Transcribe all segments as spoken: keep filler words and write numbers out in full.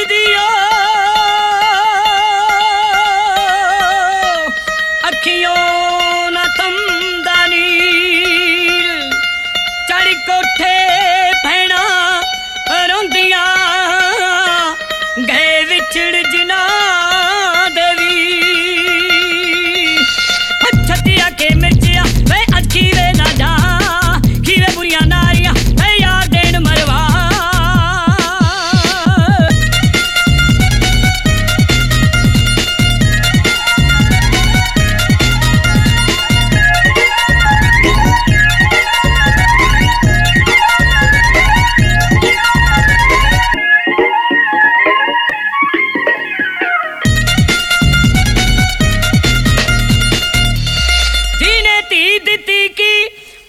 दियो अखियों न थमदा नीर चढ़ कोठे भैणा रोंदियां गए विछड़ जिना देवी छतिया के मिर्चिया वे अखी वे ना जा खीरे बुरिया नारिया वे यार देन मरवा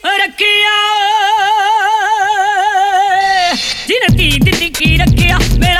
रखिया जिन धी दी की रखिया मेरा